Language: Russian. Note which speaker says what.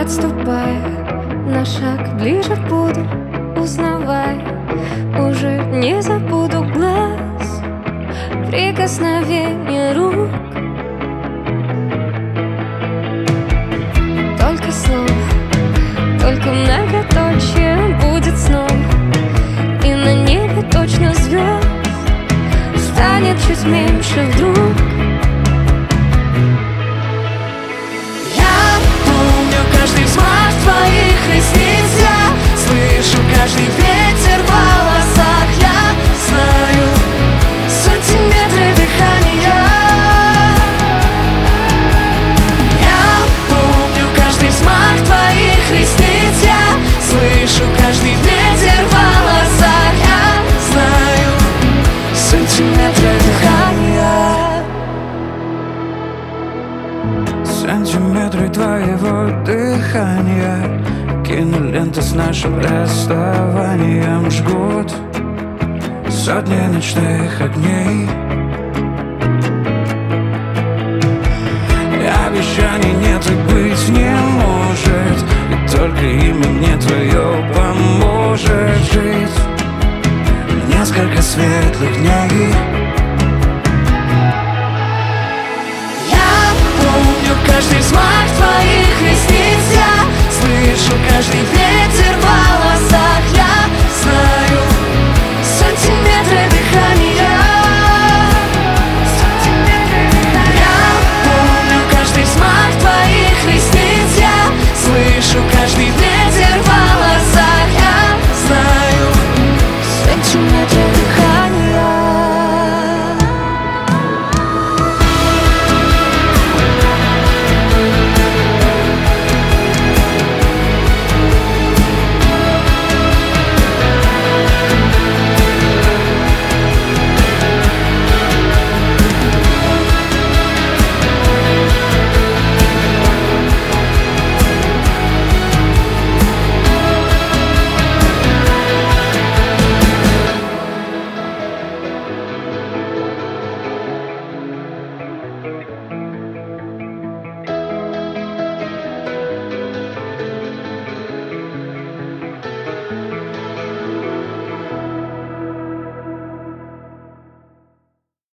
Speaker 1: Отступая на шаг ближе буду, узнавая, уже не забуду глаз, прикосновение рук. Только слово, только многоточие будет снова, и на небе точно звезд станет чуть меньше вдруг.
Speaker 2: Каждый взмах твоих ресниц я слышу, каждый ветер в волосах я знаю, сантиметры дыхания. Я помню каждый взмах твоих ресниц я слышу, каждый ветер в волосах я знаю, сантиметры дыхания.
Speaker 3: Сантиметры твоего дыхания, киноленты с нашим расставанием жгут сотни ночных огней. Обещаний нет и быть не может, и только имя мне твое поможет жить несколько светлых дней.
Speaker 2: Каждый взмах твоих ресниц я слышу, каждый ветер в волосах я знаю, сантиметры дыхания. Я помню каждый взмах твоих ресниц я слышу, каждый